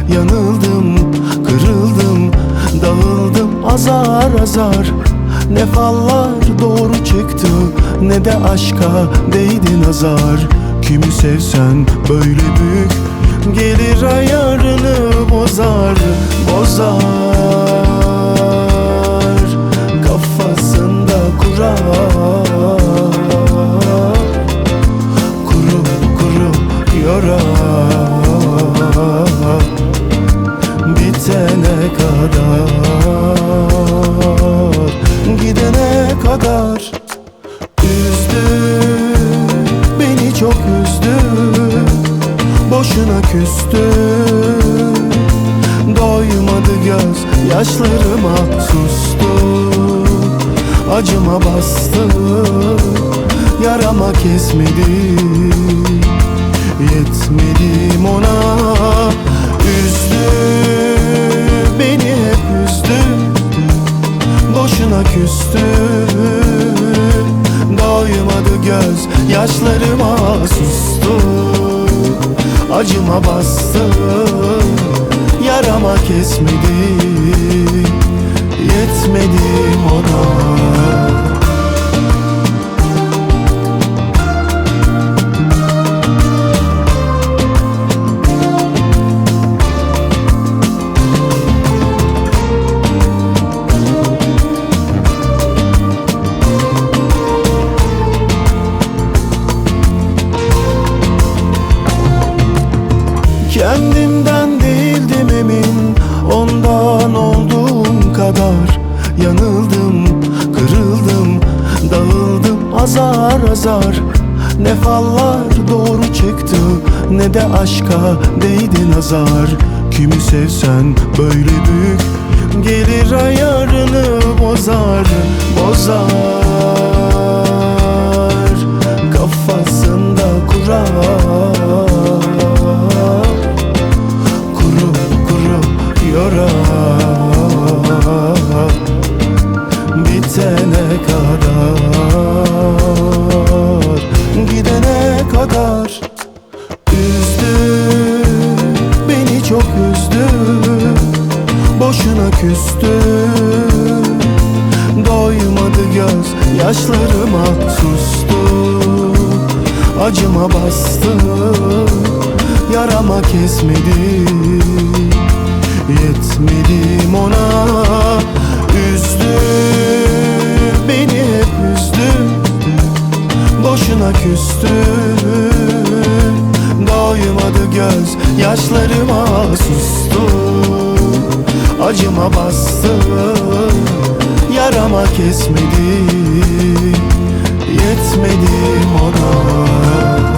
Yanıldım, kırıldım, dağıldım azar azar. Ne fallar doğru çıktı, ne de aşka değdi nazar. Kimi sevsen böyle büyük, gelir ayarını bozar, bozar. Kafasında kurar, kurup kurup yorar. Bitene kadar, gidene kadar. Üzdü, beni çok üzdü, boşuna küstü. Doymadı göz yaşlarıma, sustu. Acıma bastı, yarama kesmedi. Yetmedim ona. Üzdü, beni hep üzdü, boşuna küstü. Doymadı göz yaşlarıma, sustu. Acıma bastı, yarama kesmedi. Yetmedim ona. Kendimden değildim emin, ondan olduğum kadar. Yanıldım, kırıldım, dağıldım azar azar. Ne fallar doğru çıktı, ne de aşka değdi nazar. Kimi sevsen böyle büyük, gelir ayarını bozar, bozar. Kafasında kurar, bitene kadar, gidene kadar. Üzdü, beni çok üzdü, boşuna küstü. Doymadı göz yaşlarıma, sustu. Acıma bastı, yarama kesmedi. Yetmedim ona. Üzdü, beni hep üzdü, boşuna küstü. Doymadı göz yaşlarıma, sustu. Acıma bastı, yarama kesmedi. Yetmedim ona.